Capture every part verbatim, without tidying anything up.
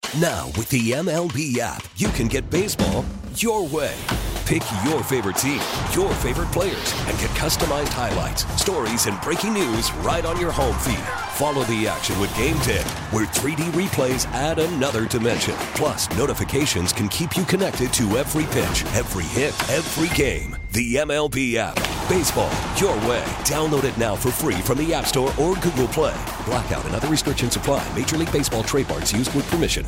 Now, with the M L B app, you can get baseball your way. Pick your favorite team, your favorite players, and get customized highlights, stories, and breaking news right on your home feed. Follow the action with Game ten, where three D replays add another dimension. Plus, notifications can keep you connected to every pitch, every hit, every game. The M L B app. Baseball your way. Download it now for free from the App Store or Google Play. Blackout and other restrictions apply. Major League Baseball trademarks used with permission.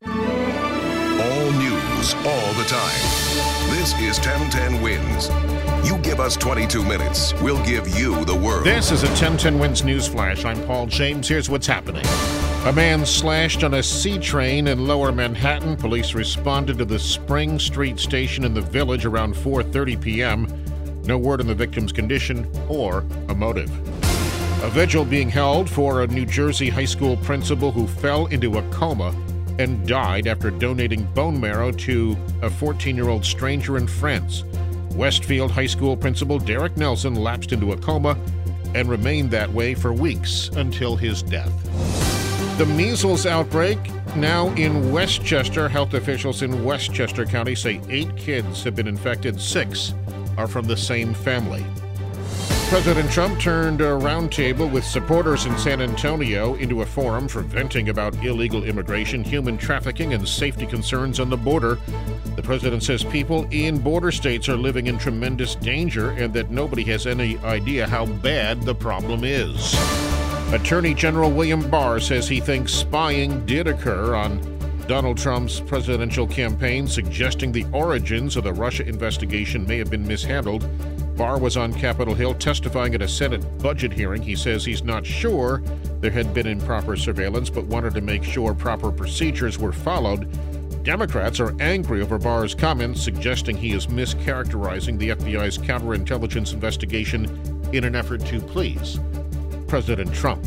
All news, all the time. This is ten ten Wins. You give us twenty-two minutes, we'll give you the world. This is a ten ten Wins news flash. I'm Paul James. Here's what's happening. A man slashed on a C train in Lower Manhattan. Police responded to the Spring Street station in the Village around four thirty p.m. No word on the victim's condition or a motive. A vigil being held for a New Jersey high school principal who fell into a coma and died after donating bone marrow to a fourteen-year-old stranger in France. Westfield High School principal Derek Nelson lapsed into a coma and remained that way for weeks until his death. The measles outbreak now in Westchester. Health officials in Westchester County say eight kids have been infected. Six are from the same family. President Trump turned a roundtable with supporters in San Antonio into a forum for venting about illegal immigration, human trafficking, and safety concerns on the border. The president says people in border states are living in tremendous danger and that nobody has any idea how bad the problem is. Attorney General William Barr says he thinks spying did occur on Donald Trump's presidential campaign, suggesting the origins of the Russia investigation may have been mishandled. Barr was on Capitol Hill testifying at a Senate budget hearing. He says he's not sure there had been improper surveillance, but wanted to make sure proper procedures were followed. Democrats are angry over Barr's comments, suggesting he is mischaracterizing the F B I's counterintelligence investigation in an effort to please President Trump.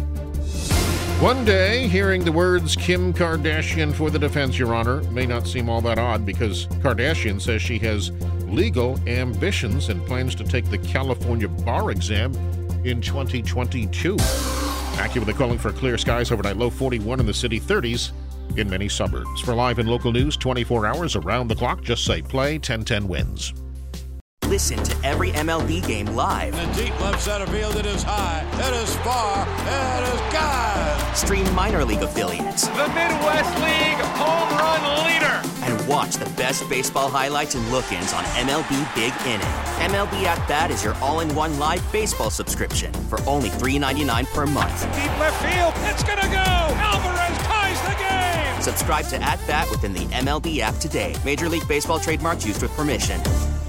One day, hearing the words Kim Kardashian for the defense, Your Honor, may not seem all that odd because Kardashian says she has legal ambitions and plans to take the California bar exam in twenty twenty-two. Accurately calling for clear skies overnight, low forty-one in the city, thirties in many suburbs. For live and local news, twenty-four hours around the clock, just say play, ten ten Wins. Listen to every M L B game live. In the deep left center field, it is high, it is far, it is gone. Stream minor league affiliates. The Midwest League home run leader. And watch the best baseball highlights and look-ins on M L B Big Inning. M L B At Bat is your all-in-one live baseball subscription for only three dollars and ninety-nine cents per month. Deep left field, it's gonna go. Alvarez ties the game. Subscribe to At Bat within the M L B app today. Major League Baseball trademarks used with permission.